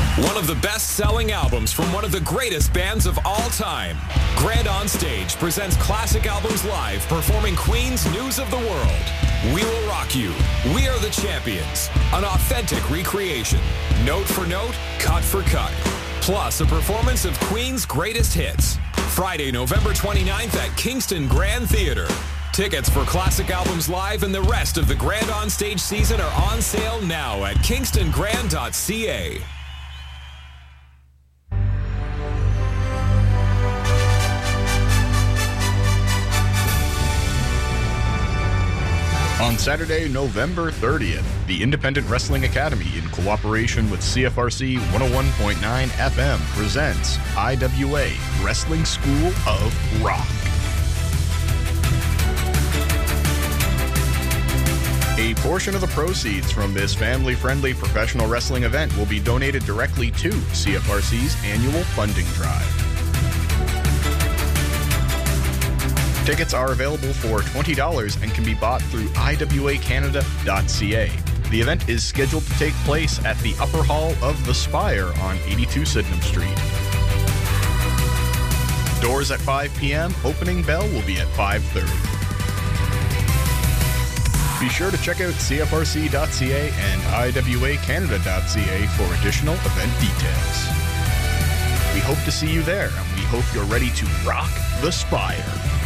One of the best-selling albums from one of the greatest bands of all time. Grand On Stage presents Classic Albums Live, performing Queen's News of the World. We Will Rock You. We Are the Champions. An authentic recreation. Note for note, cut for cut. Plus a performance of Queen's greatest hits. Friday, November 29th at Kingston Grand Theatre. Tickets for Classic Albums Live and the rest of the Grand On Stage season are on sale now at kingstongran.ca. On Saturday, November 30th, the Independent Wrestling Academy, in cooperation with CFRC 101.9 FM, presents IWA Wrestling School of Rock. A portion of the proceeds from this family-friendly professional wrestling event will be donated directly to CFRC's annual funding drive. Tickets are available for $20 and can be bought through iwacanada.ca. The event is scheduled to take place at the Upper Hall of the Spire on 82 Sydenham Street. Doors at 5 p.m., opening bell will be at 5:30. Be sure to check out cfrc.ca and iwacanada.ca for additional event details. We hope to see you there, and we hope you're ready to rock the Spire.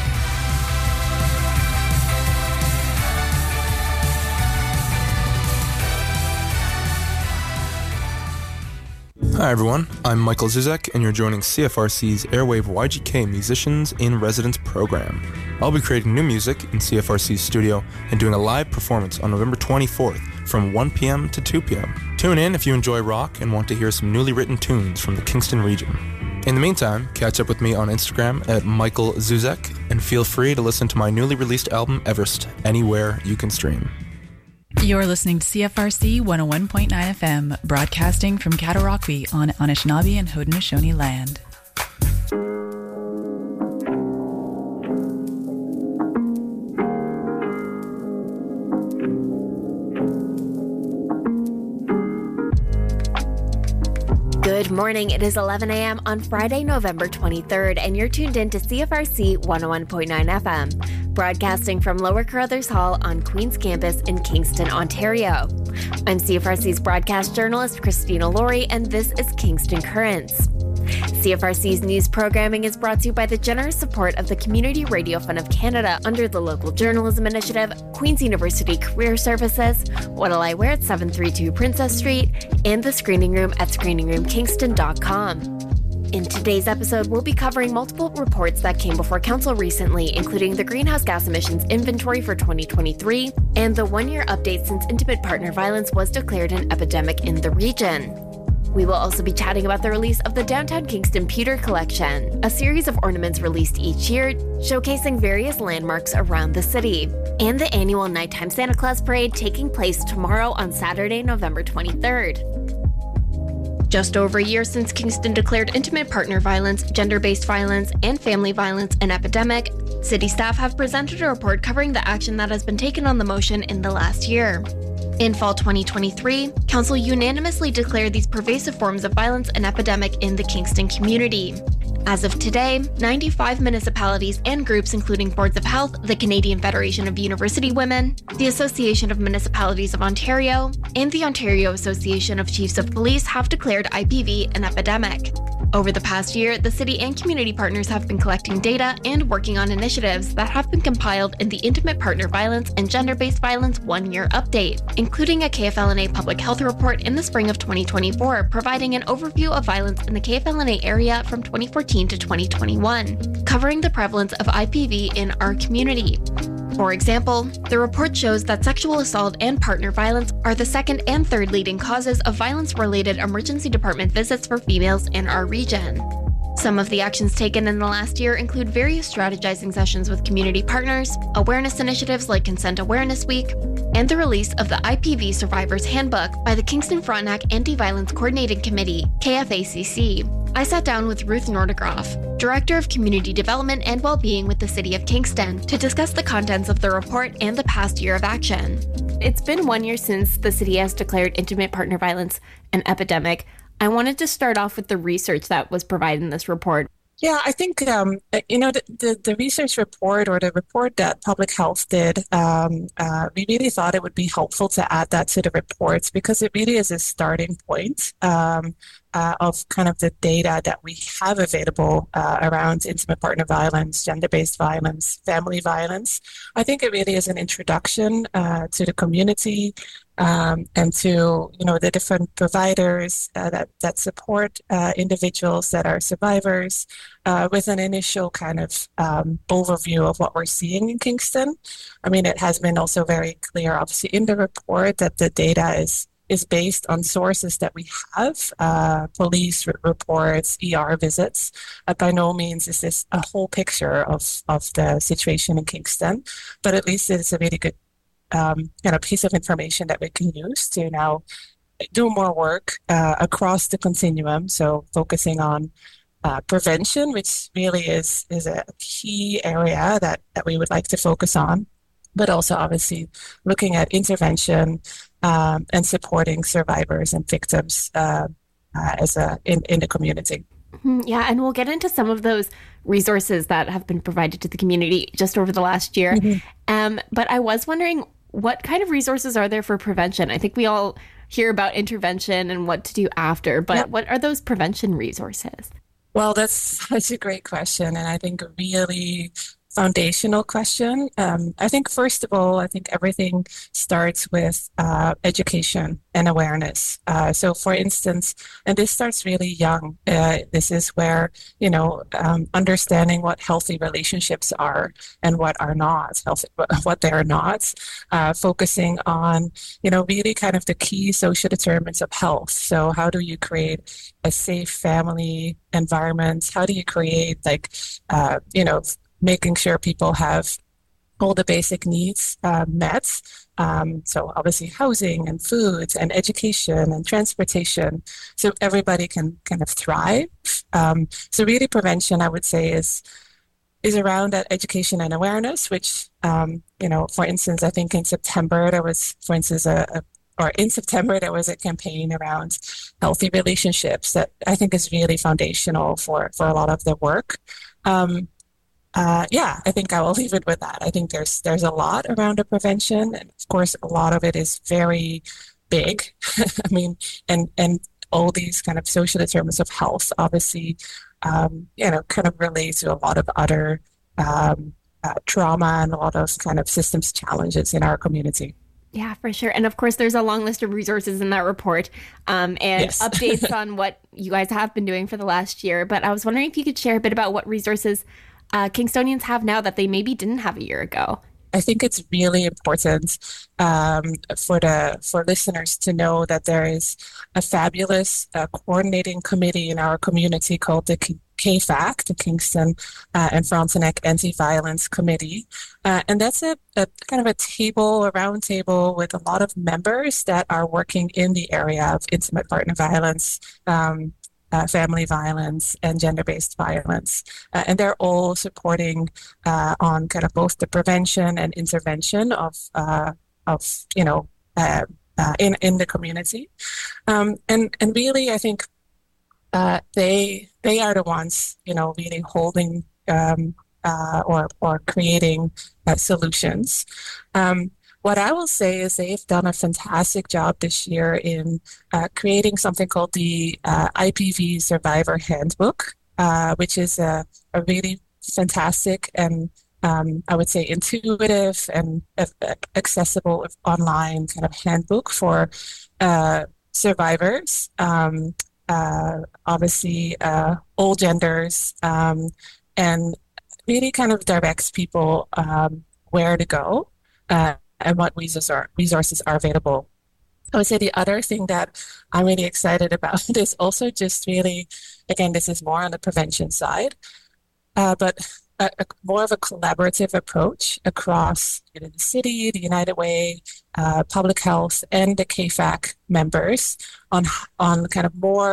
Hi everyone, I'm Michael Zuzek, and you're joining CFRC's Airwave YGK Musicians in Residence program. I'll be creating new music in CFRC's studio and doing a live performance on November 24th from 1 p.m. to 2 p.m. Tune in if you enjoy rock and want to hear some newly written tunes from the Kingston region. In the meantime, catch up with me on Instagram at Michael Zuzek, and feel free to listen to my newly released album Everest anywhere you can stream. You're listening to CFRC 101.9 FM, broadcasting from Cataraqui on Anishinaabe and Haudenosaunee land. Good morning. It is 11 a.m. on Friday, November 23rd, and you're tuned in to CFRC 101.9 FM, broadcasting from Lower Carruthers Hall on Queen's Campus in Kingston, Ontario. I'm CFRC's broadcast journalist, Christina Laurie, and this is Kingston Currents. CFRC's news programming is brought to you by the generous support of the Community Radio Fund of Canada under the Local Journalism Initiative, Queen's University Career Services, What'll I Wear at 732 Princess Street, and the Screening Room at screeningroomkingston.com. In today's episode, we'll be covering multiple reports that came before Council recently, including the greenhouse gas emissions inventory for 2023 and the one-year update since intimate partner violence was declared an epidemic in the region. We will also be chatting about the release of the Downtown Kingston Pewter Collection, a series of ornaments released each year, showcasing various landmarks around the city, and the annual Nighttime Santa Claus Parade taking place tomorrow on Saturday, November 23rd. Just over a year since Kingston declared intimate partner violence, gender-based violence, and family violence an epidemic, city staff have presented a report covering the action that has been taken on the motion in the last year. In fall 2023, Council unanimously declared these pervasive forms of violence an epidemic in the Kingston community. As of today, 95 municipalities and groups including Boards of Health, the Canadian Federation of University Women, the Association of Municipalities of Ontario, and the Ontario Association of Chiefs of Police have declared IPV an epidemic. Over the past year, the city and community partners have been collecting data and working on initiatives that have been compiled in the Intimate Partner Violence and Gender-Based Violence one-year update, including a KFLNA public health report in the spring of 2024, providing an overview of violence in the KFLNA area from 2014 to 2021, covering the prevalence of IPV in our community. For example, the report shows that sexual assault and partner violence are the second and third leading causes of violence-related emergency department visits for females in our region. Some of the actions taken in the last year include various strategizing sessions with community partners, awareness initiatives like Consent Awareness Week, and the release of the IPV Survivors Handbook by the Kingston Frontenac Anti-Violence Coordinating Committee, KFACC. I sat down with Ruth Nordegroff, Director of Community Development and Wellbeing with the City of Kingston, to discuss the contents of the report and the past year of action. It's been 1 year since the city has declared intimate partner violence an epidemic. I wanted to start off with the research that was provided in this report. Yeah, I think, the research report or the report that Public Health did, we really thought it would be helpful to add that to the reports because it really is a starting point of kind of the data that we have available around intimate partner violence, gender-based violence, family violence. I think it really is an introduction to the community and to the different providers that support individuals that are survivors with an initial kind of overview of what we're seeing in Kingston. I mean, it has been also very clear, obviously, in the report that the data is based on sources that we have, police reports, ER visits. By no means is this a whole picture of the situation in Kingston, but at least it's a really good piece of information that we can use to now do more work across the continuum. So focusing on prevention, which really is a key area that we would like to focus on, but also obviously looking at intervention and supporting survivors and victims in the community. Yeah, and we'll get into some of those resources that have been provided to the community just over the last year. But I was wondering, what kind of resources are there for prevention? I think we all hear about intervention and what to do after, but what are those prevention resources? Well, that's such a great question, and I think a really foundational question. I think, first of all, I think everything starts with education and awareness. So, for instance, and this starts really young. This is where, understanding what healthy relationships are and what are not, what they are not, focusing on, really kind of the key social determinants of health. So how do you create a safe family environment? How do you create, making sure people have all the basic needs met. So obviously housing and food and education and transportation, so everybody can kind of thrive. So really prevention, I would say, is around that education and awareness, which, for instance, I think in September there was, there was a campaign around healthy relationships that I think is really foundational for a lot of the work. I think I will leave it with that. I think there's a lot around the prevention, and of course, a lot of it is very big. I mean, and all these kind of social determinants of health, obviously, kind of relate to a lot of other trauma and a lot of kind of systems challenges in our community. Yeah, for sure. And of course, there's a long list of resources in that report and updates on what you guys have been doing for the last year. But I was wondering if you could share a bit about what resources Kingstonians have now that they maybe didn't have a year ago. I think it's really important for listeners to know that there is a fabulous coordinating committee in our community called the KFAC, the Kingston and Frontenac Anti-Violence Committee. And that's a kind of a round table with a lot of members that are working in the area of intimate partner violence, family violence, and gender-based violence. And they're all supporting on kind of both the prevention and intervention of in the community. And really, I think they are the ones, really holding or creating solutions. What I will say is they've done a fantastic job this year in creating something called the IPV Survivor Handbook, which is a really fantastic and I would say intuitive and accessible online kind of handbook for survivors, obviously all genders, and really kind of directs people where to go. And what resources are available. I would say the other thing that I'm really excited about is also just really, again, this is more on the prevention side, but more of a collaborative approach across the city, the United Way, Public Health, and the KFAC members on kind of more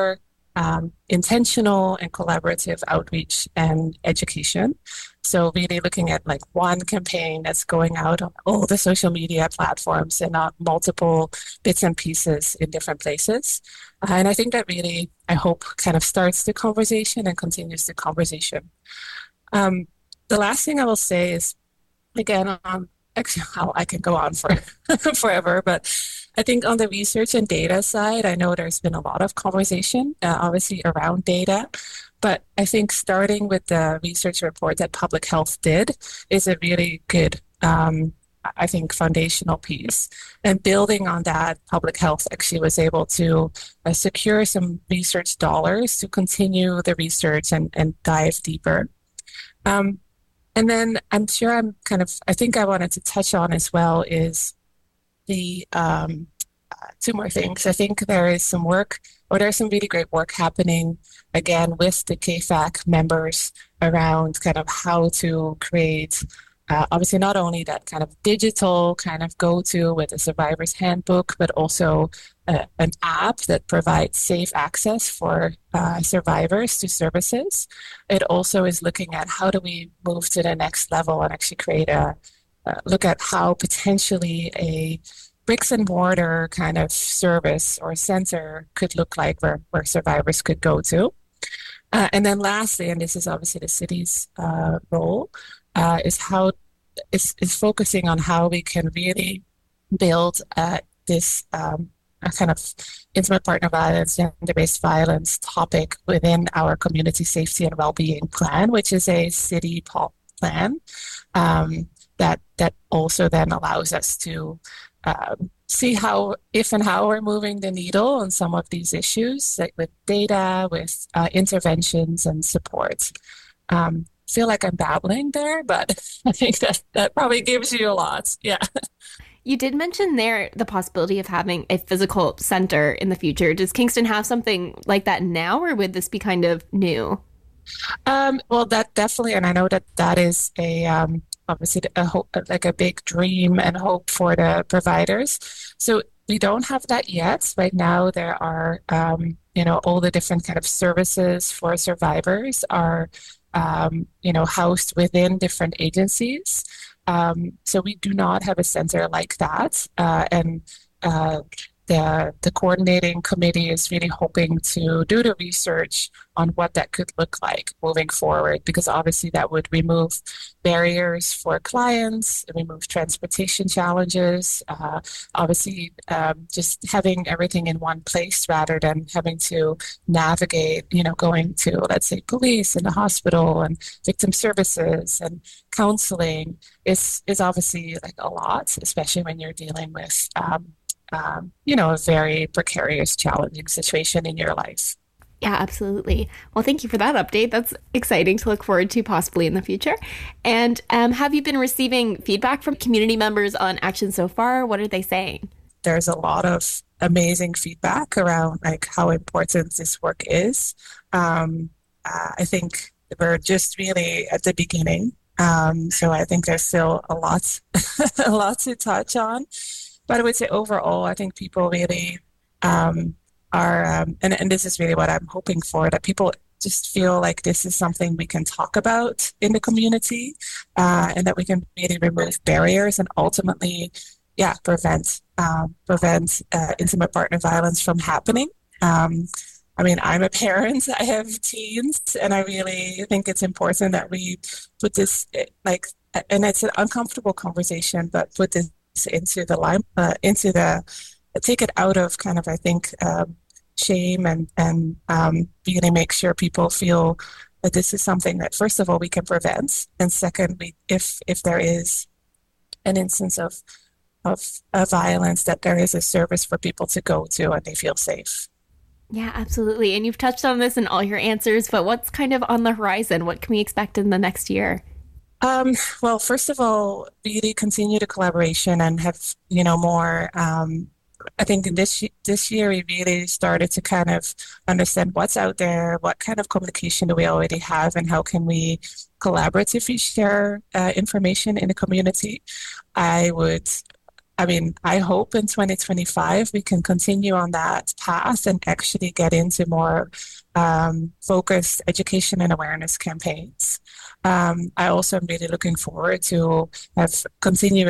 intentional and collaborative outreach and education. So really looking at like one campaign that's going out on all the social media platforms and not multiple bits and pieces in different places. And I think that really, I hope, kind of starts the conversation and continues the conversation. The last thing I will say is, again, actually, I can go on for forever, but I think on the research and data side, I know there's been a lot of conversation, obviously, around data. But I think starting with the research report that Public Health did is a really good, I think, foundational piece. And building on that, Public Health actually was able to secure some research dollars to continue the research and dive deeper. And then I think I wanted to touch on as well is the two more things. I think there is some work, or there's some really great work happening, again, with the KFAC members around kind of how to create, obviously not only that kind of digital kind of go-to with a survivor's handbook, but also an app that provides safe access for survivors to services. It also is looking at how do we move to the next level and actually create look at how potentially a bricks and mortar kind of service or center could look like where survivors could go to. And then lastly, and this is obviously the city's role, is focusing on how we can really build this kind of intimate partner violence, gender-based violence topic within our community safety and well-being plan, which is a city plan that also then allows us to see if and how we're moving the needle on some of these issues, like with data, with interventions and support. Feel like I'm babbling there, but I think that probably gives you a lot. Yeah. You did mention there the possibility of having a physical center in the future. Does Kingston have something like that now, or would this be kind of new? Well, that definitely, and I know that is obviously a hope, like a big dream and hope for the providers. So we don't have that yet. Right now, there are, all the different kind of services for survivors are, housed within different agencies. So we do not have a center like that. And the coordinating committee is really hoping to do the research on what that could look like moving forward, because obviously that would remove barriers for clients, remove transportation challenges, obviously just having everything in one place rather than having to navigate, going to, let's say, police and the hospital and victim services and counseling is obviously like a lot, especially when you're dealing with a very precarious, challenging situation in your life. Yeah, absolutely. Well, thank you for that update. That's exciting to look forward to possibly in the future. And have you been receiving feedback from community members on action so far? What are they saying? There's a lot of amazing feedback around like how important this work is. I think we're just really at the beginning. So I think there's still a lot to touch on. But I would say overall, I think people really are, and this is really what I'm hoping for, that people just feel like this is something we can talk about in the community, and that we can really remove barriers and ultimately, prevent intimate partner violence from happening. I'm a parent, I have teens, and I really think it's important that we put this, and it's an uncomfortable conversation, but put this into the take it out of kind of, I think, shame and really make sure people feel that this is something that, first of all, we can prevent, and second, if there is an instance of violence, that there is a service for people to go to and they feel safe. Yeah, absolutely. And you've touched on this in all your answers, but what's kind of on the horizon? What can we expect in the next year? Well, first of all, really continue the collaboration and have, more, I think this year we really started to kind of understand what's out there, what kind of communication do we already have, and how can we collaboratively share information in the community. I hope in 2025 we can continue on that path and actually get into more focused education and awareness campaigns. I also am really looking forward to continue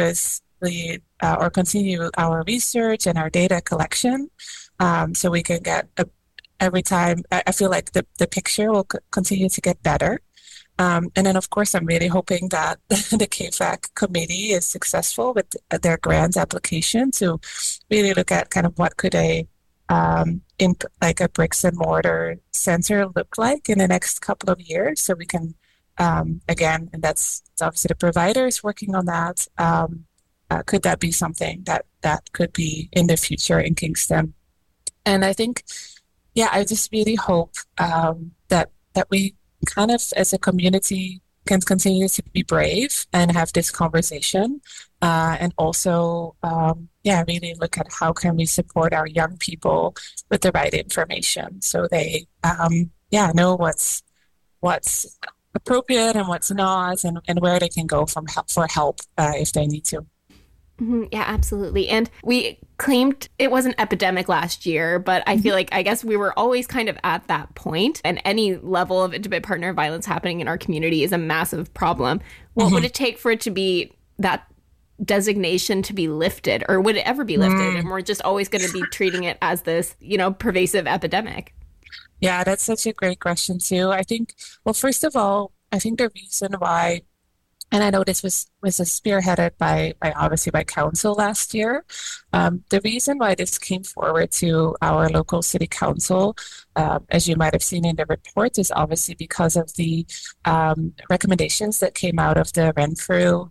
our research and our data collection, so we can get every time. I feel like the picture will continue to get better. And then, of course, I'm really hoping that the KFAC committee is successful with their grant application to really look at kind of what could a bricks and mortar center look like in the next couple of years, so we can again, and that's obviously the providers working on that. Could that be something that could be in the future in Kingston? And I think, I just really hope that we kind of as a community can continue to be brave and have this conversation, and also really look at how can we support our young people with the right information, so they know what's appropriate and what's not, and where they can go for help if they need to. Mm-hmm. Yeah, absolutely. And we claimed it was an epidemic last year, but I feel like, I guess we were always kind of at that point, and any level of intimate partner violence happening in our community is a massive problem. What would it take for it to be that designation to be lifted, or would it ever be lifted? And we're just always going to be treating it as this, pervasive epidemic. Yeah, that's such a great question too. I think, well, first of all, I think the reason why, and I know this was spearheaded by council last year. The reason why this came forward to our local city council, as you might have seen in the report, is obviously because of the recommendations that came out of the Renfrew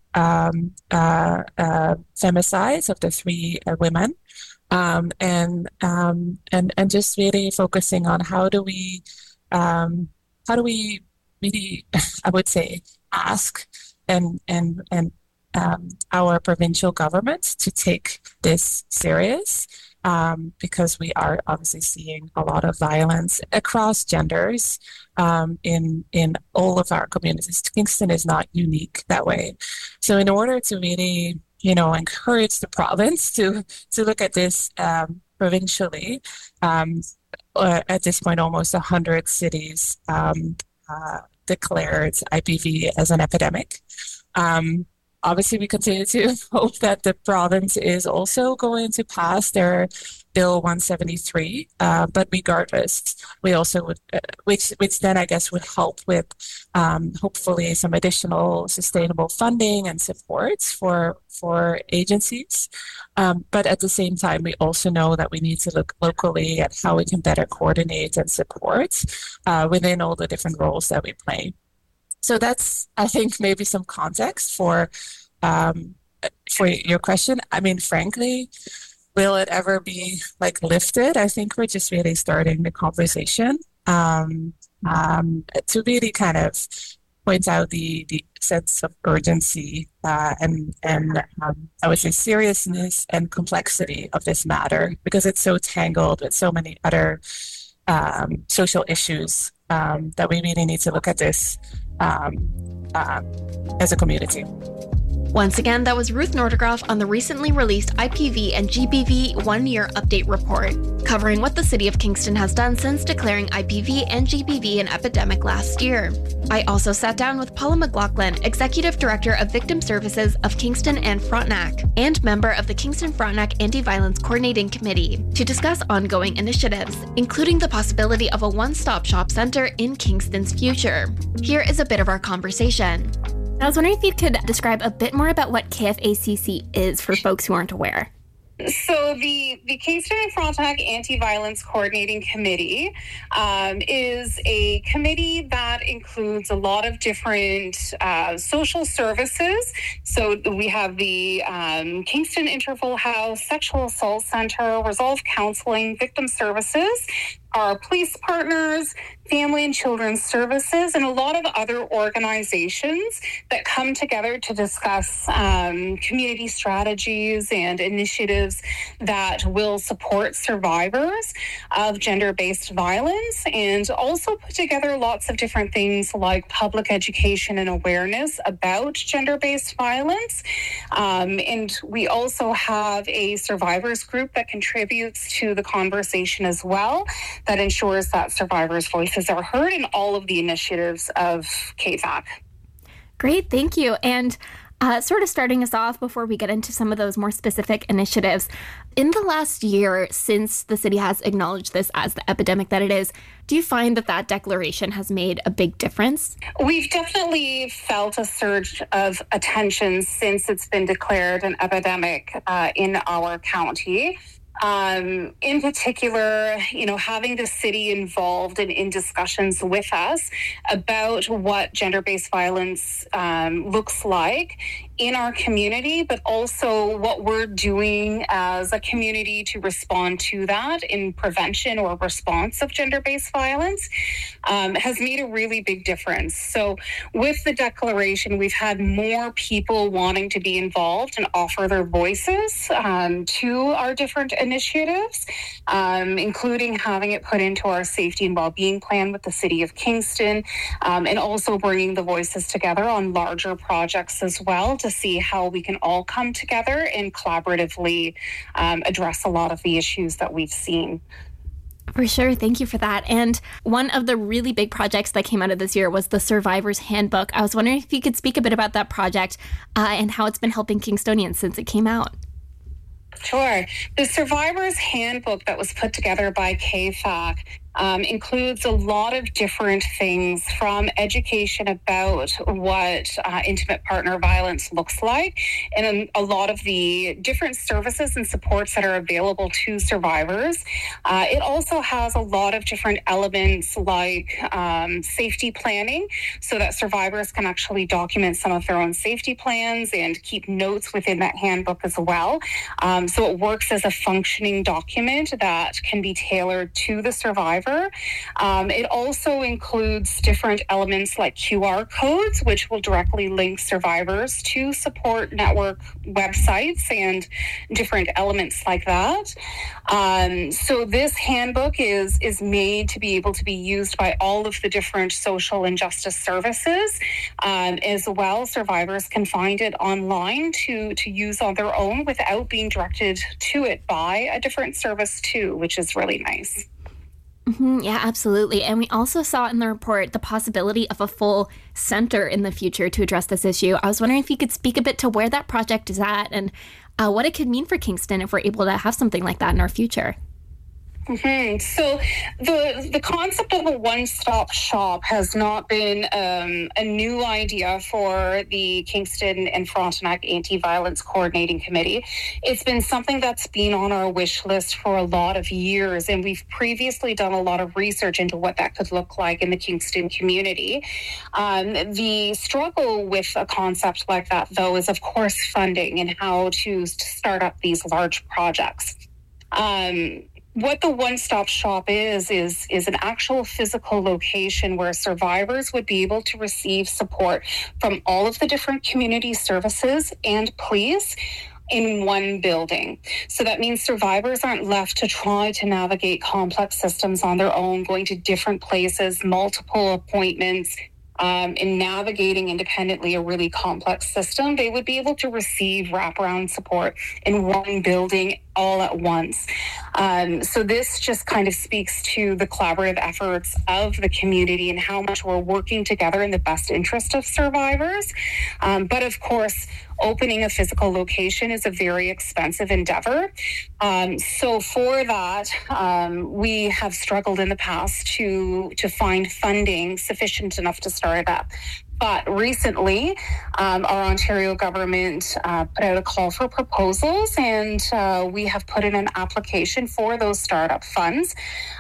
femicides of the 3 women, and just really focusing on how do we really, I would say, ask and our provincial government to take this serious, because we are obviously seeing a lot of violence across genders in all of our communities. Kingston is not unique that way. So in order to really, encourage the province to look at this provincially, at this point almost 100 cities declared IPV as an epidemic. Obviously, we continue to hope that the province is also going to pass their Bill 173. But regardless, we also would, which then I guess would help with hopefully some additional sustainable funding and supports for agencies. But at the same time, we also know that we need to look locally at how we can better coordinate and support within all the different roles that we play. So that's, I think, maybe some context for your question. I mean, frankly, will it ever be lifted? I think we're just really starting the conversation to really kind of point out the sense of urgency and I would say seriousness and complexity of this matter, because it's so tangled with so many other social issues that we really need to look at this as a community. Once again, that was Ruth Nordergroff on the recently released IPV and GBV one-year update report, covering what the City of Kingston has done since declaring IPV and GBV an epidemic last year. I also sat down with Paula McLaughlin, Executive Director of Victim Services of Kingston and Frontenac, and member of the Kingston Frontenac Anti-Violence Coordinating Committee, to discuss ongoing initiatives, including the possibility of a one-stop shop center in Kingston's future. Here is a bit of our conversation. I was wondering if you could describe a bit more about what KFACC is for folks who aren't aware. So the Kingston and Frontenac Anti-Violence Coordinating Committee is a committee that includes a lot of different social services. So we have the Kingston Interval House, Sexual Assault Center, Resolve Counseling, Victim Services, our police partners, family and children's services, and a lot of other organizations that come together to discuss community strategies and initiatives that will support survivors of gender-based violence, and also put together lots of different things like public education and awareness about gender-based violence. And we also have a survivors group that contributes to the conversation as well. that ensures that survivors' voices are heard in all of the initiatives of KFAC. Great, thank you. And sort of starting us off before we get into some of those more specific initiatives, in the last year since the city has acknowledged this as the epidemic that it is, do you find that declaration has made a big difference? We've definitely felt a surge of attention since it's been declared an epidemic in our county. In particular, having the city involved and in discussions with us about what gender-based violence looks like in our community, but also what we're doing as a community to respond to that in prevention or response of gender-based violence has made a really big difference. So with the declaration, we've had more people wanting to be involved and offer their voices to our different initiatives, including having it put into our safety and well-being plan with the City of Kingston, and also bringing the voices together on larger projects as well to see how we can all come together and collaboratively address a lot of the issues that we've seen. For sure. Thank you for that. And one of the really big projects that came out of this year was the Survivor's Handbook. I was wondering if you could speak a bit about that project and how it's been helping Kingstonians since it came out. Sure. The Survivor's Handbook that was put together by KFAC includes a lot of different things, from education about what intimate partner violence looks like and a lot of the different services and supports that are available to survivors. It also has a lot of different elements like safety planning, so that survivors can actually document some of their own safety plans and keep notes within that handbook as well. So it works as a functioning document that can be tailored to the survivor. It also includes different elements like QR codes, which will directly link survivors to support network websites and different elements like that. So this handbook is made to be able to be used by all of the different social and justice services. As well, survivors can find it online to use on their own without being directed to it by a different service too, which is really nice. Mm-hmm, yeah, absolutely. And we also saw in the report the possibility of a full center in the future to address this issue. I was wondering if you could speak a bit to where that project is at and what it could mean for Kingston if we're able to have something like that in our future. Mm-hmm. So the concept of a one-stop shop has not been a new idea for the Kingston and Frontenac Anti-Violence Coordinating Committee. It's been something that's been on our wish list for a lot of years, and we've previously done a lot of research into what that could look like in the Kingston community. The struggle with a concept like that, though, is, of course, funding and how to start up these large projects. What the one-stop shop is an actual physical location where survivors would be able to receive support from all of the different community services and police in one building. So that means survivors aren't left to try to navigate complex systems on their own, going to different places, multiple appointments, in navigating independently a really complex system. They would be able to receive wraparound support in one building all at once. So this just kind of speaks to the collaborative efforts of the community and how much we're working together in the best interest of survivors. But of course, opening a physical location is a very expensive endeavor. So for that, we have struggled in the past to find funding sufficient enough to start it up. But recently, our Ontario government put out a call for proposals, and we have put in an application for those startup funds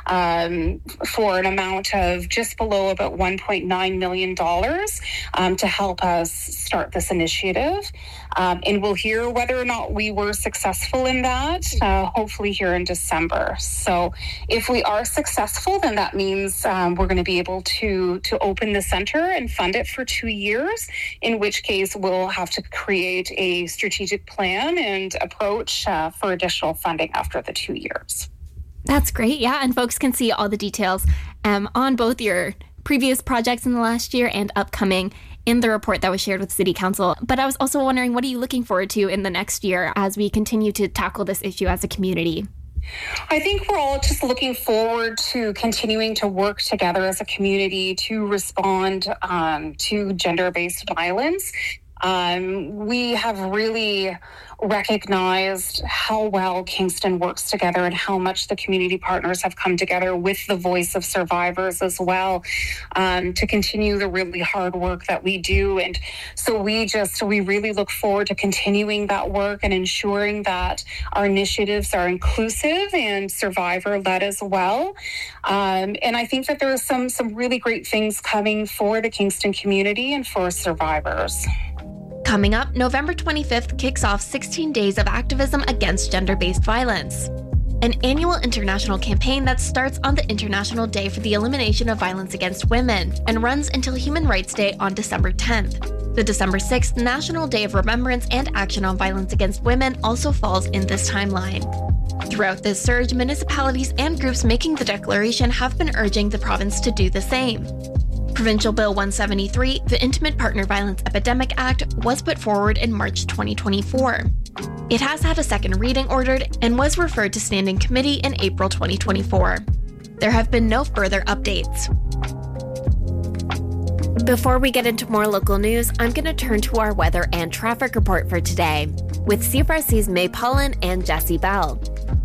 for an amount of just below about $1.9 million to help us start this initiative. And we'll hear whether or not we were successful in that, hopefully here in December. So if we are successful, then that means we're going to be able to open the center and fund it for 2 years, in which case we'll have to create a strategic plan and approach for additional funding after the 2 years. That's great. Yeah. And folks can see all the details on both your previous projects in the last year and upcoming in the report that was shared with City Council. But I was also wondering, what are you looking forward to in the next year as we continue to tackle this issue as a community? I think we're all just looking forward to continuing to work together as a community to respond to gender-based violence. We have really recognized how well Kingston works together and how much the community partners have come together with the voice of survivors as well to continue the really hard work that we do. And so we really look forward to continuing that work and ensuring that our initiatives are inclusive and survivor-led as well. And I think that there are some really great things coming for the Kingston community and for survivors. Coming up, November 25th kicks off 16 days of activism against gender-based violence. An annual international campaign that starts on the International Day for the Elimination of Violence Against Women and runs until Human Rights Day on December 10th. The December 6th National Day of Remembrance and Action on Violence Against Women also falls in this timeline. Throughout this surge, municipalities and groups making the declaration have been urging the province to do the same. Provincial Bill 173, the Intimate Partner Violence Epidemic Act, was put forward in March 2024. It has had a second reading ordered and was referred to Standing Committee in April 2024. There have been no further updates. Before we get into more local news, I'm going to turn to our weather and traffic report for today with CFRC's May Pollan and Jesse Bell.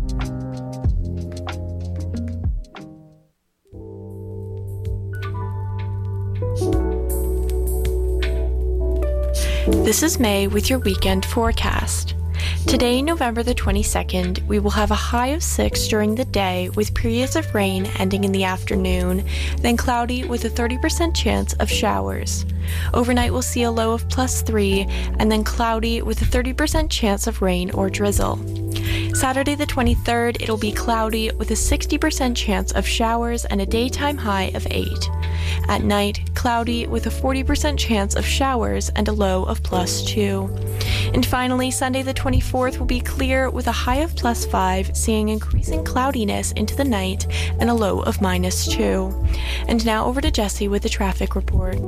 This is May with your weekend forecast. Today, November the 22nd, we will have a high of 6 during the day with periods of rain ending in the afternoon, then cloudy with a 30% chance of showers. Overnight, we'll see a low of +3 and then cloudy with a 30% chance of rain or drizzle. Saturday the 23rd, it'll be cloudy with a 60% chance of showers and a daytime high of 8. At night, cloudy with a 40% chance of showers and a low of +2. And finally, Sunday the 24th will be clear with a high of +5, seeing increasing cloudiness into the night and a low of -2. And now over to Jesse with the traffic report.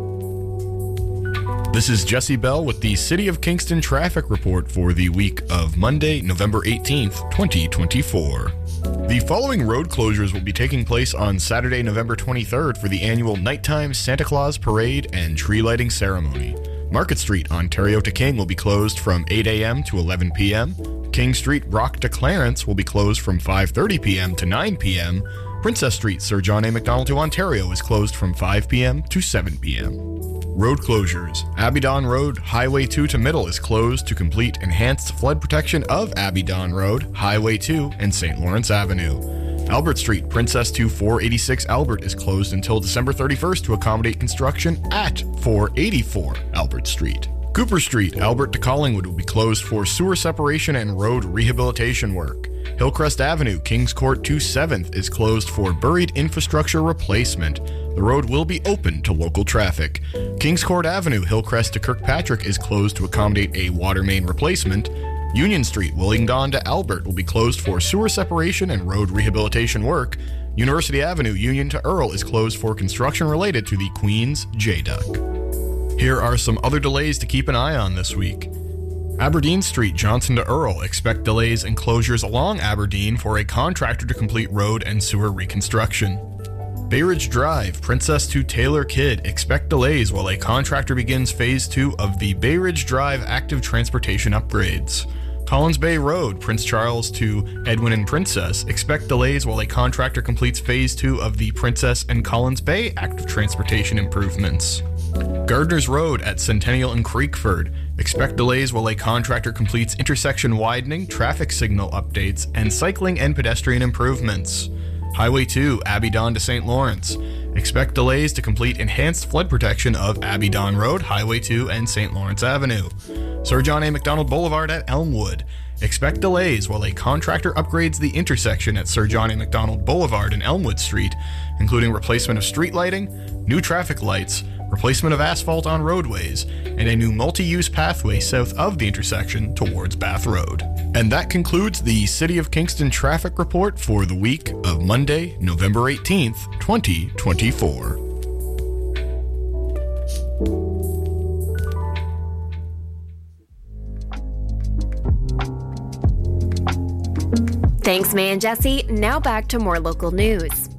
This is Jesse Bell with the City of Kingston traffic report for the week of Monday, November 18th, 2024. The following road closures will be taking place on Saturday, November 23rd for the annual nighttime Santa Claus Parade and tree lighting ceremony. Market Street, Ontario to King will be closed from 8 a.m. to 11 p.m. King Street, Rock to Clarence will be closed from 5:30 p.m. to 9 p.m. Princess Street, Sir John A. Macdonald to Ontario is closed from 5 p.m. to 7 p.m. Road closures. Abbey-Don Road, Highway 2 to Middle is closed to complete enhanced flood protection of Abbey-Don Road, Highway 2, and St. Lawrence Avenue. Albert Street, Princess to 486 Albert is closed until December 31st to accommodate construction at 484 Albert Street. Cooper Street, Albert to Collingwood will be closed for sewer separation and road rehabilitation work. Hillcrest Avenue, Kings Court to 7th is closed for buried infrastructure replacement. The road will be open to local traffic. Kings Court Avenue, Hillcrest to Kirkpatrick is closed to accommodate a water main replacement. Union Street, Willingdon to Albert will be closed for sewer separation and road rehabilitation work. University Avenue, Union to Earl is closed for construction related to the Queen's J-Duck. Here are some other delays to keep an eye on this week. Aberdeen Street, Johnson to Earl, expect delays and closures along Aberdeen for a contractor to complete road and sewer reconstruction. Bayridge Drive, Princess to Taylor Kidd, expect delays while a contractor begins Phase 2 of the Bayridge Drive active transportation upgrades. Collins Bay Road, Prince Charles to Edwin and Princess, expect delays while a contractor completes Phase 2 of the Princess and Collins Bay active transportation improvements. Gardner's Road at Centennial and Creekford, expect delays while a contractor completes intersection widening, traffic signal updates, and cycling and pedestrian improvements. Highway 2, Abbey-Don to St. Lawrence. Expect delays to complete enhanced flood protection of Abbey-Don Road, Highway 2, and St. Lawrence Avenue. Sir John A. Macdonald Boulevard at Elmwood. Expect delays while a contractor upgrades the intersection at Sir John A. Macdonald Boulevard and Elmwood Street, including replacement of street lighting, new traffic lights, replacement of asphalt on roadways, and a new multi-use pathway south of the intersection towards Bath Road. And that concludes the City of Kingston traffic report for the week of Monday, November 18th, 2024. Thanks, May and Jesse. Now back to more local news.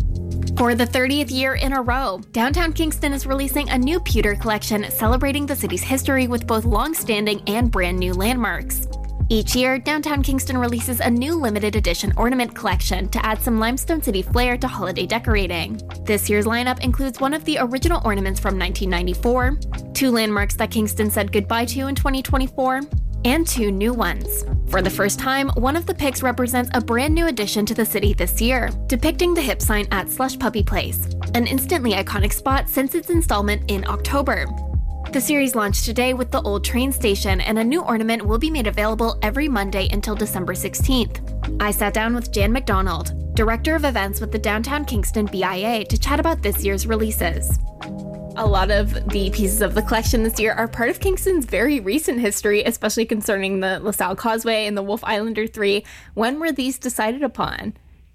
For the 30th year in a row, Downtown Kingston is releasing a new pewter collection celebrating the city's history with both long-standing and brand new landmarks. Each year, Downtown Kingston releases a new limited edition ornament collection to add some Limestone City flair to holiday decorating. This year's lineup includes one of the original ornaments from 1994, 2 landmarks that Kingston said goodbye to in 2024, and 2 new ones. For the first time, one of the picks represents a brand new addition to the city this year, depicting the hip sign at Slush Puppy Place, an instantly iconic spot since its installment in October. The series launched today with the old train station, and a new ornament will be made available every Monday until December 16th. I sat down with Jan McDonald, Director of Events with the Downtown Kingston BIA, to chat about this year's releases. A lot of the pieces of the collection this year are part of Kingston's very recent history, especially concerning the LaSalle Causeway and the Wolf Islander 3. When were these decided upon?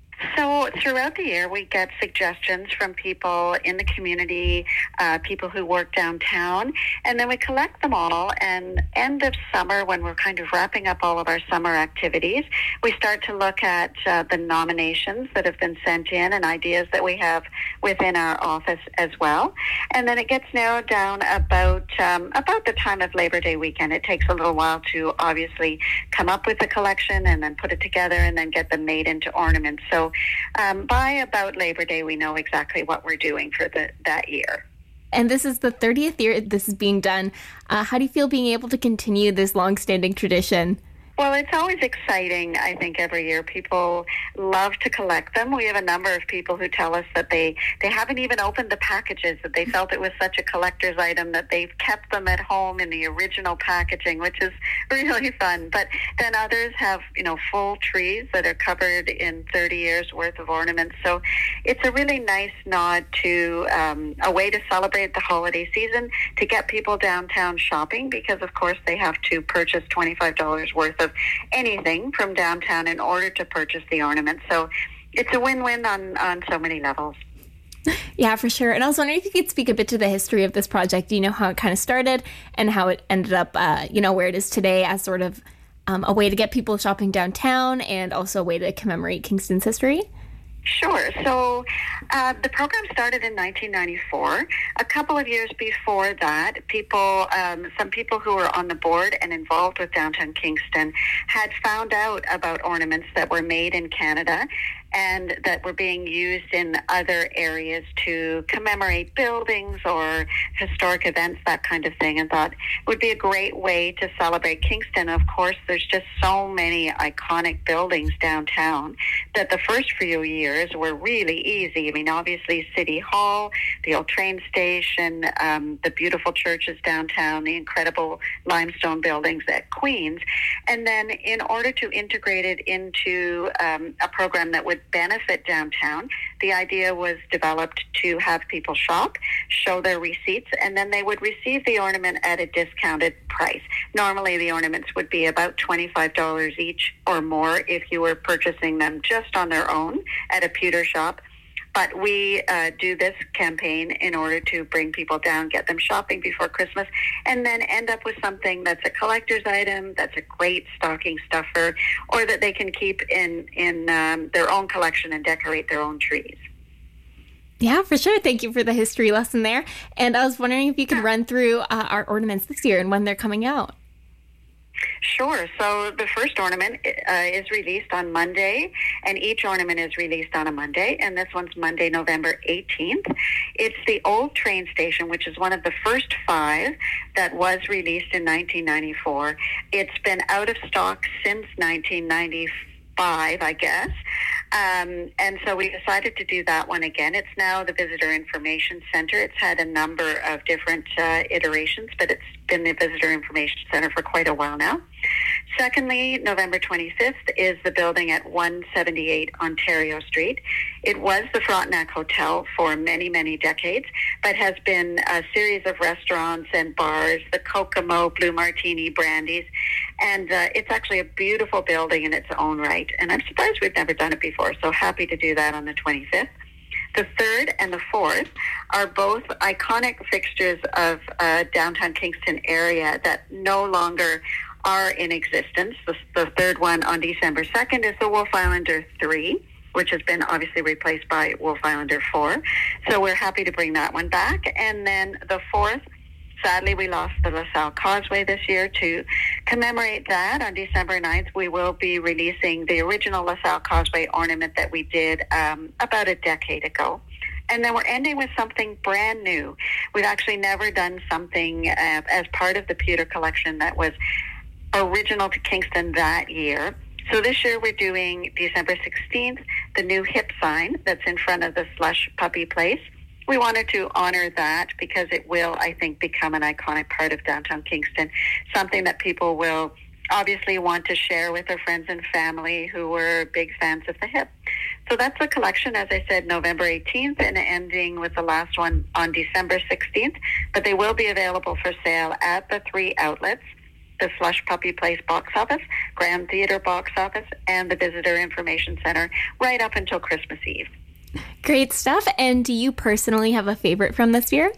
So throughout the year, we get suggestions from people in the community, people who work downtown, and then we collect them all. And end of summer, when we're kind of wrapping up all of our summer activities, we start to look at the nominations that have been sent in and ideas that we have within our office as well. And then it gets narrowed down about the time of Labor Day weekend. It takes a little while to obviously come up with the collection and then put it together and then get them made into ornaments. So by about Labor Day, we know exactly what we're doing for that year. And this is the 30th year this is being done. How do you feel being able to continue this long-standing tradition? Well, it's always exciting, I think, every year. People love to collect them. We have a number of people who tell us that they haven't even opened the packages, that they felt it was such a collector's item that they've kept them at home in the original packaging, which is really fun. But then others have, full trees that are covered in 30 years worth of ornaments. So it's a really nice nod to a way to celebrate the holiday season, to get people downtown shopping, because, of course, they have to purchase $25 worth of anything from downtown in order to purchase the ornament. So it's a win-win on so many levels. Yeah, for sure. And I was wondering if you could speak a bit to the history of this project. Do you know how it kind of started and how it ended up, where it is today as sort of a way to get people shopping downtown and also a way to commemorate Kingston's history? Sure. So the program started in 1994. A couple of years before that, some people who were on the board and involved with Downtown Kingston had found out about ornaments that were made in Canada and that were being used in other areas to commemorate buildings or historic events, that kind of thing, and thought it would be a great way to celebrate Kingston. Of course, there's just so many iconic buildings downtown that the first few years were really easy. I mean, obviously City Hall, the old train station, the beautiful churches downtown, the incredible limestone buildings at Queens. And then in order to integrate it into a program that would benefit downtown, the idea was developed to have people shop, show their receipts, and then they would receive the ornament at a discounted price. Normally the ornaments would be about $25 each or more if you were purchasing them just on their own at a pewter shop. But we do this campaign in order to bring people down, get them shopping before Christmas, and then end up with something that's a collector's item, that's a great stocking stuffer, or that they can keep in their own collection and decorate their own trees. Yeah, for sure. Thank you for the history lesson there. And I was wondering if you could run through our ornaments this year and when they're coming out. Sure. So the first ornament is released on Monday, and each ornament is released on a Monday, and this one's Monday, November 18th. It's the old train station, which is one of the first 5 that was released in 1994. It's been out of stock since 1995, I guess. And so we decided to do that one again. It's now the Visitor Information Center. It's had a number of different iterations, but it's been the Visitor Information Center for quite a while now. Secondly, November 25th is the building at 178 Ontario Street. It was the Frontenac Hotel for many, many decades, but has been a series of restaurants and bars, the Kokomo, Blue Martini, Brandy's, and it's actually a beautiful building in its own right. And I'm surprised we've never done it before, so happy to do that on the 25th. The 3rd and the 4th are both iconic fixtures of downtown Kingston area that no longer are in existence. The third one on December 2nd is the Wolf Islander 3, which has been obviously replaced by Wolf Islander 4. So we're happy to bring that one back. And then the fourth, sadly, we lost the LaSalle Causeway this year. To commemorate that, on December 9th, we will be releasing the original LaSalle Causeway ornament that we did about a decade ago. And then we're ending with something brand new. We've actually never done something as part of the pewter collection that was original to Kingston that year. So this year we're doing December 16th, the new hip sign that's in front of the Slush Puppy Place. We wanted to honor that because it will, I think, become an iconic part of downtown Kingston, something that people will obviously want to share with their friends and family who were big fans of the hip. So that's the collection, as I said, November 18th and ending with the last one on December 16th. But they will be available for sale at the 3 outlets: the Slush Puppy Place box office, Grand Theatre box office, and the Visitor Information Center right up until Christmas Eve. Great stuff. And do you personally have a favorite from this year?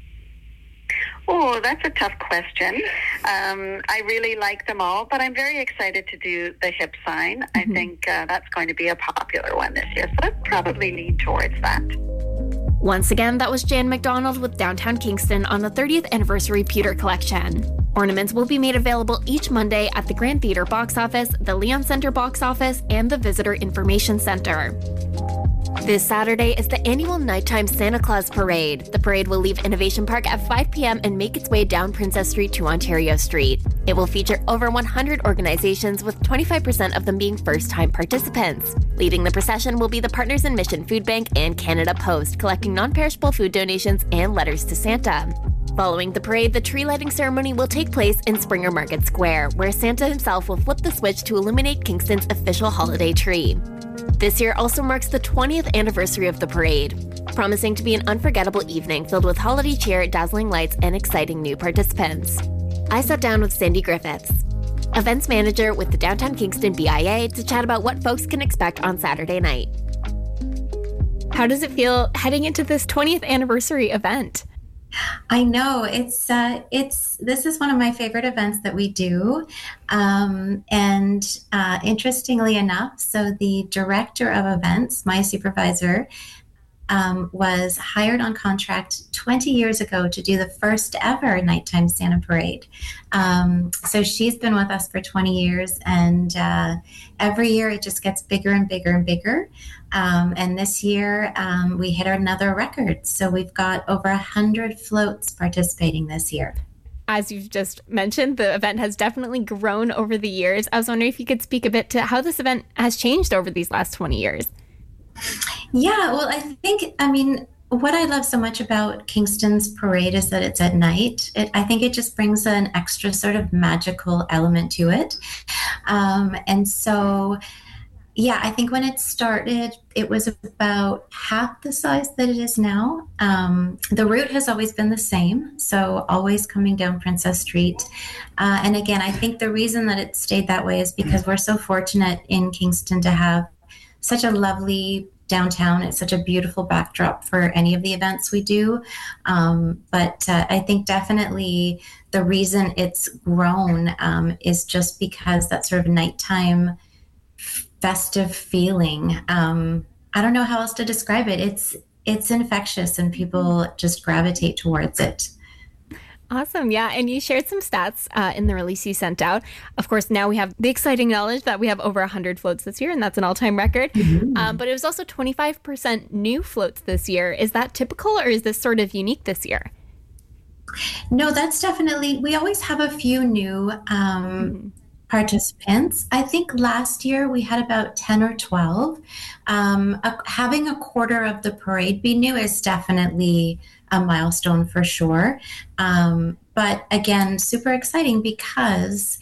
Oh, that's a tough question. I really like them all, but I'm very excited to do the hip sign. Mm-hmm. I think that's going to be a popular one this year, so I'd probably lean towards that. Once again, that was Jan McDonald with Downtown Kingston on the 30th Anniversary Pewter Collection. Ornaments will be made available each Monday at the Grand Theatre box office, the Leon Center box office, and the Visitor Information Center. This Saturday is the annual Nighttime Santa Claus Parade. The parade will leave Innovation Park at 5 p.m. and make its way down Princess Street to Ontario Street. It will feature over 100 organizations, with 25% of them being first-time participants. Leading the procession will be the Partners in Mission Food Bank and Canada Post, collecting non-perishable food donations and letters to Santa. Following the parade, the tree lighting ceremony will take place in Springer Market Square, where Santa himself will flip the switch to illuminate Kingston's official holiday tree. This year also marks the 20th anniversary of the parade, promising to be an unforgettable evening filled with holiday cheer, dazzling lights, and exciting new participants. I sat down with Sandy Griffiths, events manager with the Downtown Kingston BIA, to chat about what folks can expect on Saturday night. How does it feel heading into this 20th anniversary event? I know this is one of my favorite events that we do. Interestingly enough, so the director of events, my supervisor, was hired on contract 20 years ago to do the first ever Nighttime Santa Parade. So she's been with us for 20 years, and every year it just gets bigger and bigger and bigger. And this year we hit another record. So we've got over 100 floats participating this year. As you've just mentioned, the event has definitely grown over the years. I was wondering if you could speak a bit to how this event has changed over these last 20 years. Yeah, well, I mean, what I love so much about Kingston's parade is that it's at night. I think it just brings an extra sort of magical element to it. And so, yeah, I think when it started, it was about half the size that it is now. The route has always been the same, so always coming down Princess Street. And again, I think the reason that it stayed that way is because we're so fortunate in Kingston to have such a lovely downtown. It's such a beautiful backdrop for any of the events we do. But I think definitely the reason it's grown is just because that sort of nighttime festive feeling. I don't know how else to describe it. It's infectious and people just gravitate towards it. Awesome. Yeah. And you shared some stats in the release you sent out. Of course, now we have the exciting knowledge that we have over 100 floats this year, and that's an all-time record. Mm-hmm. But it was also 25% new floats this year. Is that typical, or is this sort of unique this year? No, that's definitely, we always have a few new participants. I think last year we had about 10 or 12. Having a quarter of the parade be new is definitely a milestone for sure. But again, super exciting because,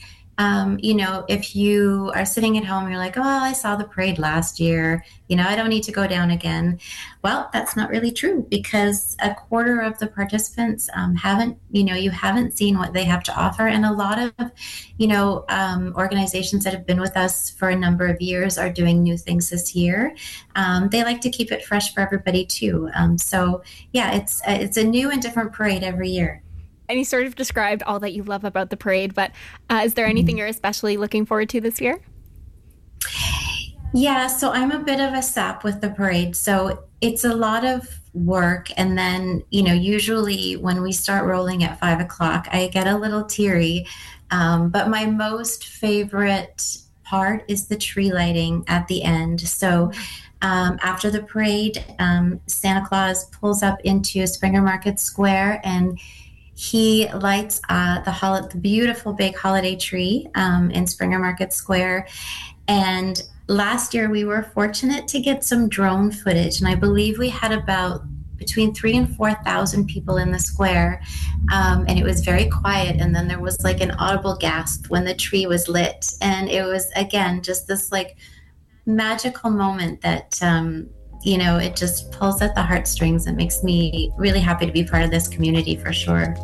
if you are sitting at home, you're like, oh, I saw the parade last year, I don't need to go down again. Well, that's not really true because a quarter of the participants you haven't seen what they have to offer. And a lot of, organizations that have been with us for a number of years are doing new things this year. They like to keep it fresh for everybody too. So yeah, it's a new and different parade every year. And you sort of described all that you love about the parade, but is there anything you're especially looking forward to this year? Yeah, so I'm a bit of a sap with the parade. So it's a lot of work. And then, usually when we start rolling at 5 o'clock, I get a little teary. But my most favorite part is the tree lighting at the end. So after the parade, Santa Claus pulls up into Springer Market Square and he lights the beautiful big holiday tree in Springer Market Square. And last year, we were fortunate to get some drone footage, and I believe we had about between 3,000 and 4,000 people in the square, and it was very quiet. And then there was like an audible gasp when the tree was lit, and it was again just this like magical moment that it just pulls at the heartstrings and makes me really happy to be part of this community for sure.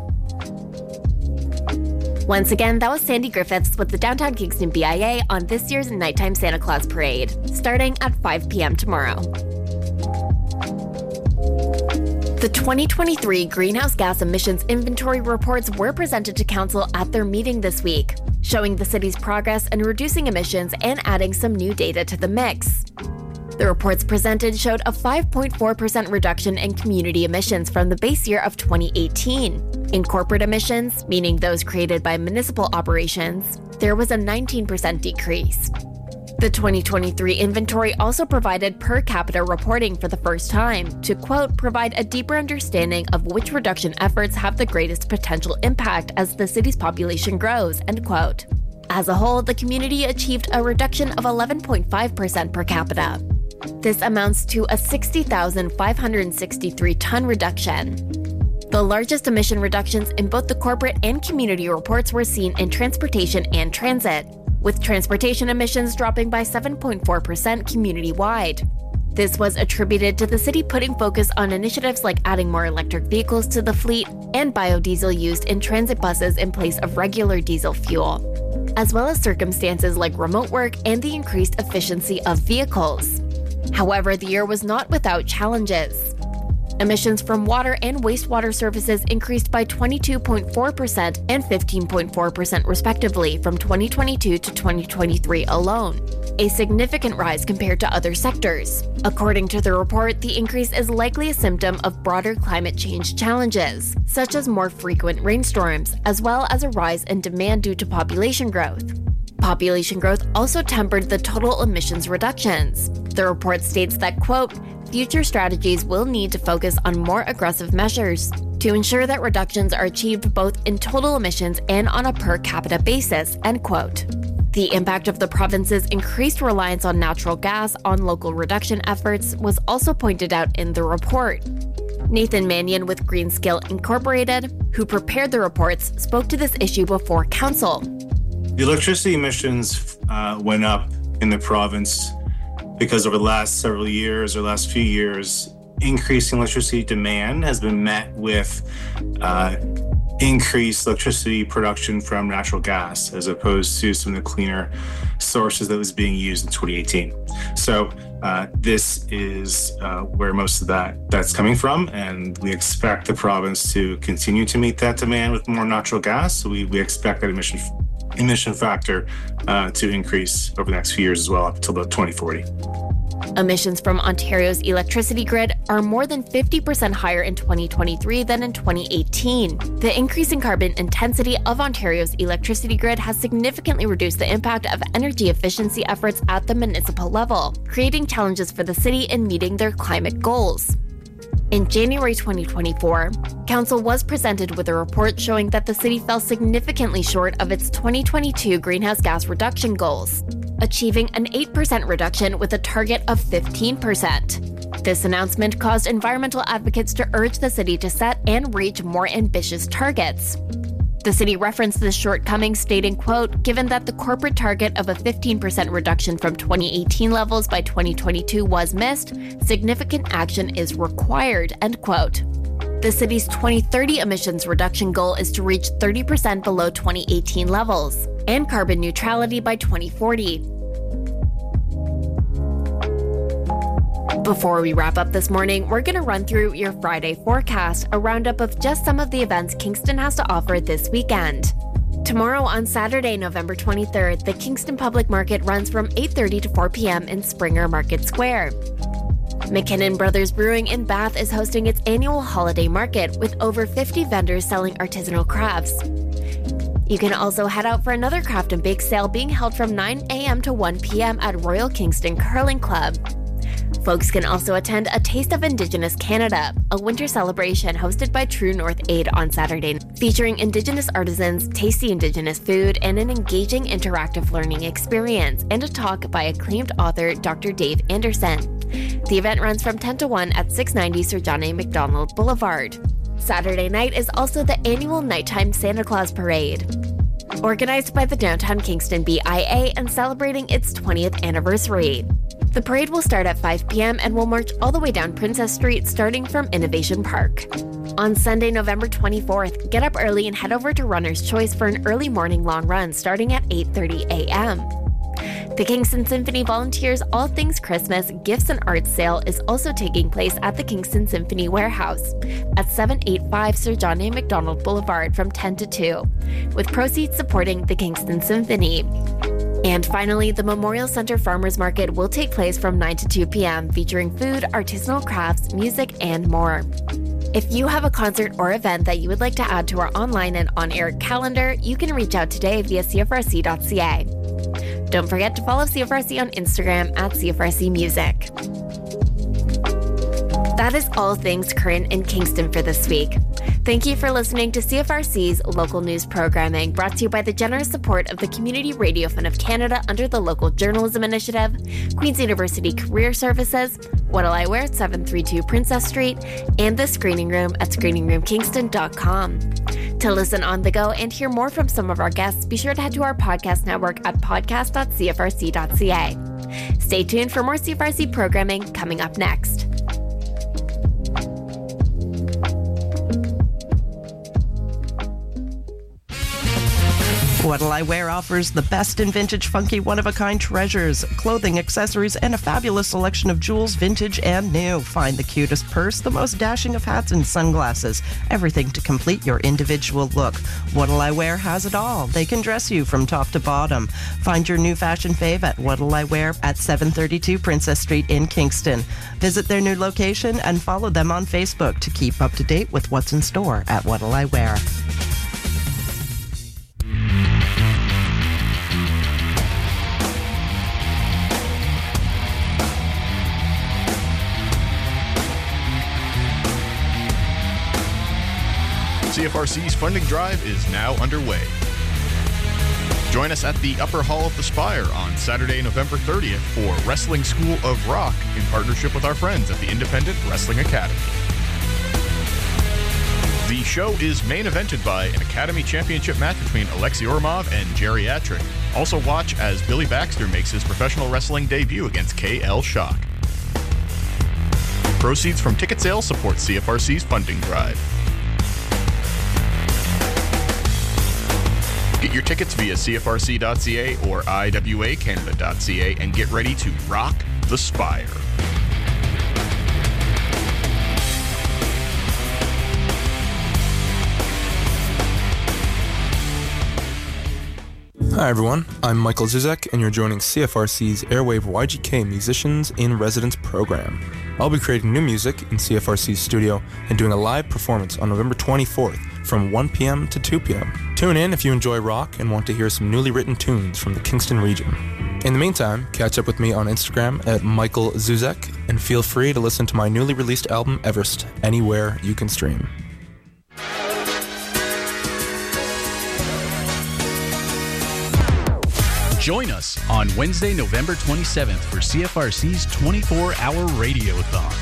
Once again, that was Sandy Griffiths with the Downtown Kingston BIA on this year's Nighttime Santa Claus Parade, starting at 5 p.m. tomorrow. The 2023 Greenhouse Gas Emissions Inventory reports were presented to Council at their meeting this week, showing the city's progress in reducing emissions and adding some new data to the mix. The reports presented showed a 5.4% reduction in community emissions from the base year of 2018. In corporate emissions, meaning those created by municipal operations, there was a 19% decrease. The 2023 inventory also provided per capita reporting for the first time to, quote, provide a deeper understanding of which reduction efforts have the greatest potential impact as the city's population grows, end quote. As a whole, the community achieved a reduction of 11.5% per capita. This amounts to a 60,563-ton reduction. The largest emission reductions in both the corporate and community reports were seen in transportation and transit, with transportation emissions dropping by 7.4% community-wide. This was attributed to the city putting focus on initiatives like adding more electric vehicles to the fleet and biodiesel used in transit buses in place of regular diesel fuel, as well as circumstances like remote work and the increased efficiency of vehicles. However, the year was not without challenges. Emissions from water and wastewater services increased by 22.4% and 15.4% respectively from 2022 to 2023 alone, a significant rise compared to other sectors. According to the report, the increase is likely a symptom of broader climate change challenges, such as more frequent rainstorms, as well as a rise in demand due to population growth. Population growth also tempered the total emissions reductions. The report states that, quote, future strategies will need to focus on more aggressive measures to ensure that reductions are achieved both in total emissions and on a per capita basis, end quote. The impact of the province's increased reliance on natural gas on local reduction efforts was also pointed out in the report. Nathan Mannion with Greenscale Incorporated, who prepared the reports, spoke to this issue before council. The electricity emissions went up in the province because over the last several years or last few years, increasing electricity demand has been met with increased electricity production from natural gas as opposed to some of the cleaner sources that was being used in 2018. So this is where most of that's coming from, and we expect the province to continue to meet that demand with more natural gas. So we expect that emission factor to increase over the next few years as well, up until about 2040. Emissions from Ontario's electricity grid are more than 50% higher in 2023 than in 2018. The increase in carbon intensity of Ontario's electricity grid has significantly reduced the impact of energy efficiency efforts at the municipal level, creating challenges for the city in meeting their climate goals. In January 2024, Council was presented with a report showing that the city fell significantly short of its 2022 greenhouse gas reduction goals, achieving an 8% reduction with a target of 15%. This announcement caused environmental advocates to urge the city to set and reach more ambitious targets. The city referenced this shortcoming, stating, quote, given that the corporate target of a 15% reduction from 2018 levels by 2022 was missed, significant action is required, end quote. The city's 2030 emissions reduction goal is to reach 30% below 2018 levels and carbon neutrality by 2040. Before we wrap up this morning, we're going to run through your Friday forecast, a roundup of just some of the events Kingston has to offer this weekend. Tomorrow on Saturday, November 23rd, the Kingston Public Market runs from 8:30 to 4 p.m. in Springer Market Square. McKinnon Brothers Brewing in Bath is hosting its annual holiday market with over 50 vendors selling artisanal crafts. You can also head out for another craft and bake sale being held from 9 a.m. to 1 p.m. at Royal Kingston Curling Club. Folks can also attend A Taste of Indigenous Canada, a winter celebration hosted by True North Aid on Saturday, featuring Indigenous artisans, tasty Indigenous food, and an engaging interactive learning experience, and a talk by acclaimed author Dr. Dave Anderson. The event runs from 10 to 1 at 690 Sir John A. Macdonald Boulevard. Saturday night is also the annual Nighttime Santa Claus Parade. Organized by the Downtown Kingston BIA and celebrating its 20th anniversary. The parade will start at 5 p.m. and will march all the way down Princess Street, starting from Innovation Park. On Sunday, November 24th, get up early and head over to Runner's Choice for an early morning long run starting at 8:30 a.m. The Kingston Symphony volunteers All Things Christmas Gifts and Arts Sale is also taking place at the Kingston Symphony Warehouse at 785 Sir John A. Macdonald Boulevard from 10 to 2, with proceeds supporting the Kingston Symphony. And finally, the Memorial Center Farmers Market will take place from 9 to 2 p.m., featuring food, artisanal crafts, music, and more. If you have a concert or event that you would like to add to our online and on-air calendar, you can reach out today via cfrc.ca. Don't forget to follow CFRC on Instagram at CFRC Music. That is all things current in Kingston for this week. Thank you for listening to CFRC's local news programming, brought to you by the generous support of the Community Radio Fund of Canada under the Local Journalism Initiative, Queen's University Career Services, What'll I Wear at 732 Princess Street, and the Screening Room at screeningroomkingston.com. To listen on the go and hear more from some of our guests, be sure to head to our podcast network at podcast.cfrc.ca. Stay tuned for more CFRC programming coming up next. What'll I Wear offers the best in vintage, funky, one-of-a-kind treasures, clothing, accessories, and a fabulous selection of jewels, vintage and new. Find the cutest purse, the most dashing of hats and sunglasses, everything to complete your individual look. What'll I Wear has it all. They can dress you from top to bottom. Find your new fashion fave at What'll I Wear at 732 Princess Street in Kingston. Visit their new location and follow them on Facebook to keep up to date with what's in store at What'll I Wear. CFRC's funding drive is now underway. Join us at the Upper Hall of the Spire on Saturday, November 30th for Wrestling School of Rock in partnership with our friends at the Independent Wrestling Academy. The show is main evented by an Academy Championship match between Alexei Ormov and Geriatric. Also watch as Billy Baxter makes his professional wrestling debut against K.L. Shock. Proceeds from ticket sales support CFRC's funding drive. Get your tickets via cfrc.ca or iwacanada.ca and get ready to rock the Spire. Hi everyone, I'm Michael Zuzek and you're joining CFRC's Airwave YGK Musicians in Residence program. I'll be creating new music in CFRC's studio and doing a live performance on November 24th from 1 p.m. to 2 p.m. Tune in if you enjoy rock and want to hear some newly written tunes from the Kingston region. In the meantime, catch up with me on Instagram at Michael Zuzek and feel free to listen to my newly released album Everest anywhere you can stream. Join us on Wednesday, November 27th for CFRC's 24-hour radiothon.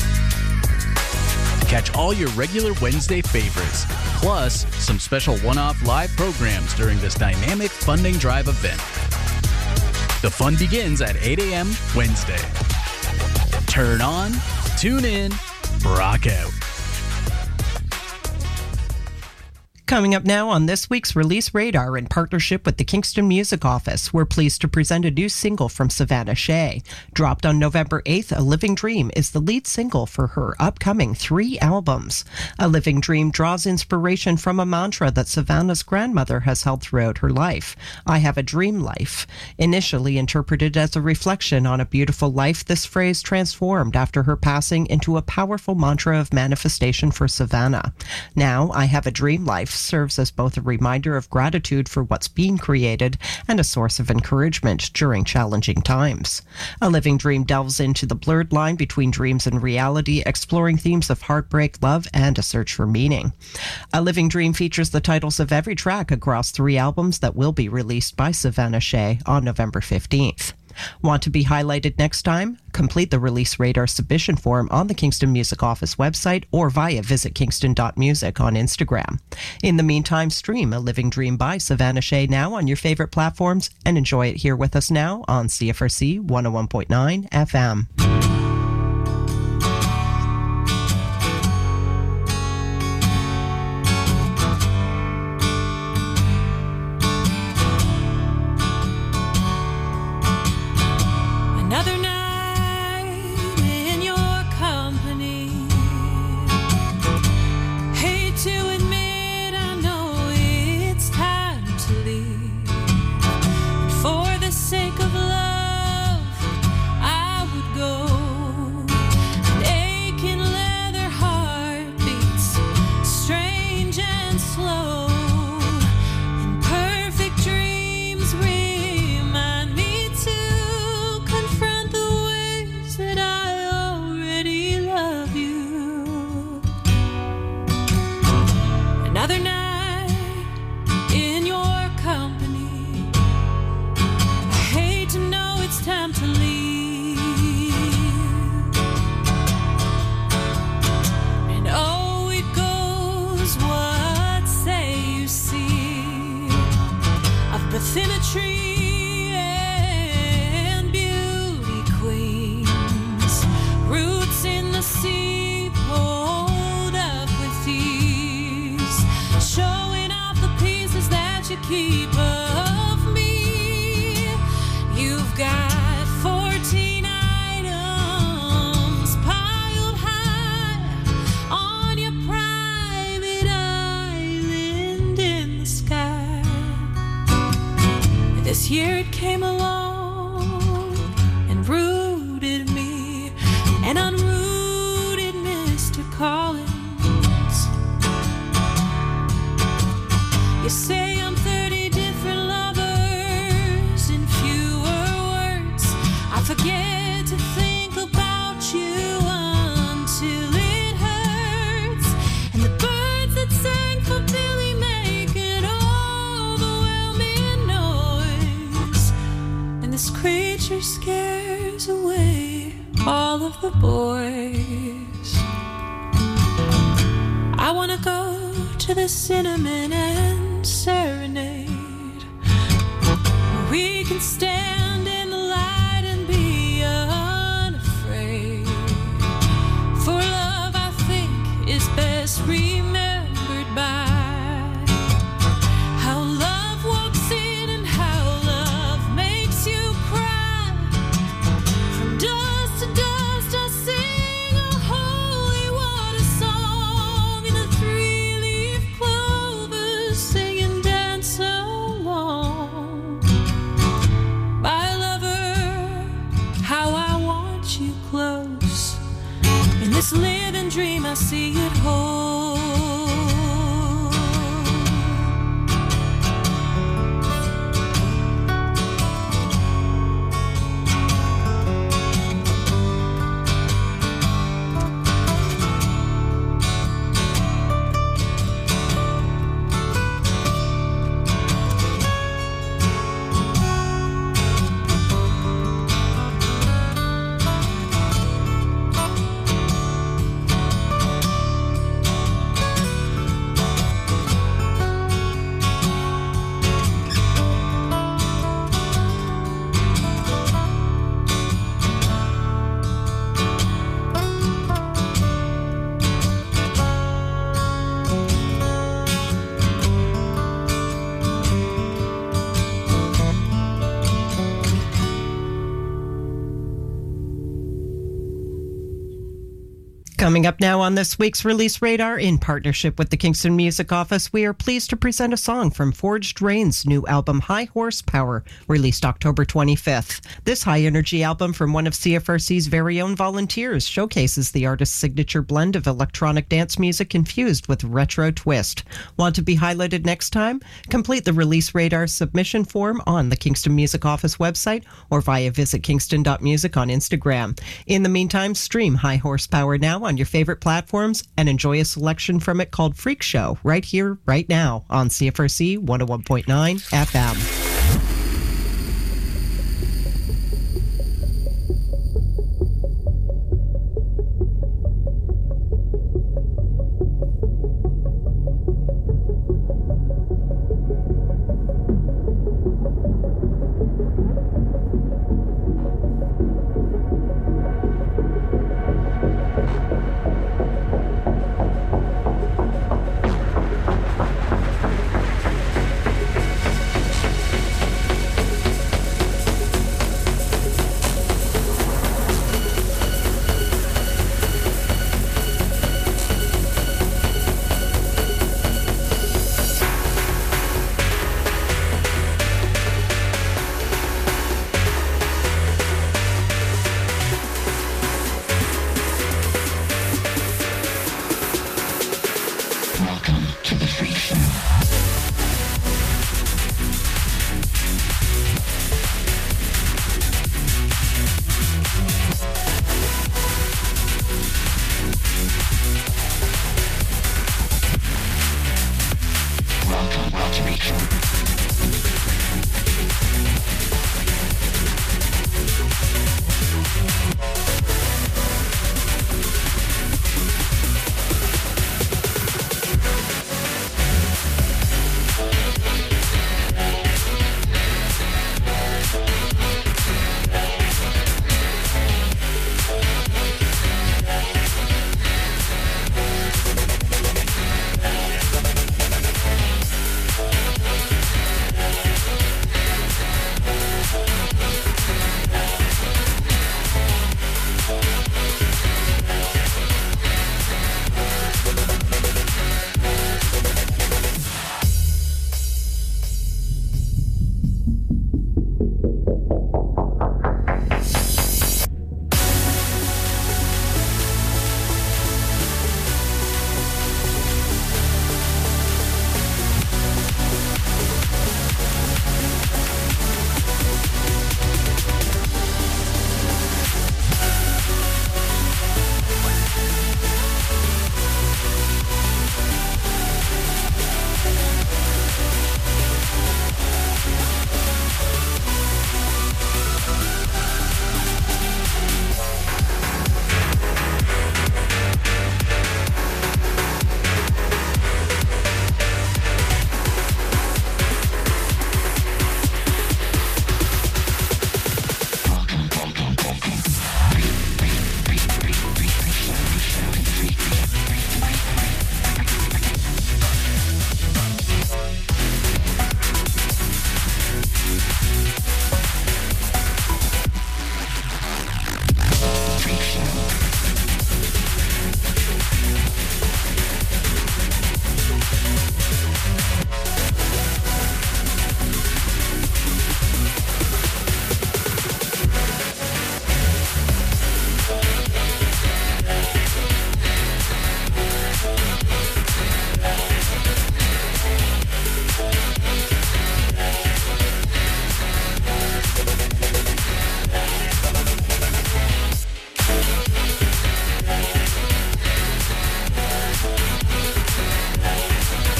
Catch all your regular Wednesday favorites, plus some special one-off live programs during this dynamic funding drive event. The fun begins at 8 a.m. Wednesday. Turn on, tune in, rock out. Coming up now on this week's Release Radar in partnership with the Kingston Music Office, we're pleased to present a new single from Savannah Shea. Dropped on November 8th, A Living Dream is the lead single for her upcoming 3 albums. A Living Dream draws inspiration from a mantra that Savannah's grandmother has held throughout her life. I have a dream life. Initially interpreted as a reflection on a beautiful life, this phrase transformed after her passing into a powerful mantra of manifestation for Savannah. Now, I have a dream life serves as both a reminder of gratitude for what's being created and a source of encouragement during challenging times. A Living Dream delves into the blurred line between dreams and reality, exploring themes of heartbreak, love, and a search for meaning. A Living Dream features the titles of every track across 3 albums that will be released by Savannah Shea on November 15th. Want to be highlighted next time? Complete the Release Radar submission form on the Kingston Music Office website or via visitkingston.music on Instagram. In the meantime, stream A Living Dream by Savannah Shea now on your favorite platforms and enjoy it here with us now on CFRC 101.9 FM. Symmetry and beauty queens, roots in the sea, pulled up with ease, showing off the pieces that you keep of me. You've got 14 items piled high on your private island in the sky. This year it came along and rooted me and unrooted Mr. Collins. You say I'm 30 different lovers in fewer words. I forget to think about you until it hurts. And the birds that sang for Billy make an overwhelming noise. And this creature scares away all of the boys. I wanna go to the cinnamon and serenade, where we can stand in the light and be unafraid. For love, I think, is best remembered by how love walks in and how love makes you cry. From dust to dust, I'll sing a holy water song in the three-leaf clover, singing dance along. My lover, how I want you close. In this living dream, I see it whole. Coming up now on this week's Release Radar, in partnership with the Kingston Music Office, we are pleased to present a song from Forged Rain's new album, High Horsepower, released October 25th. This high-energy album from one of CFRC's very own volunteers showcases the artist's signature blend of electronic dance music infused with retro twist. Want to be highlighted next time? Complete the Release Radar submission form on the Kingston Music Office website or via visitkingston.music on Instagram. In the meantime, stream High Horsepower now on your favorite platforms and enjoy a selection from it called Freak Show right here, right now on CFRC 101.9 FM.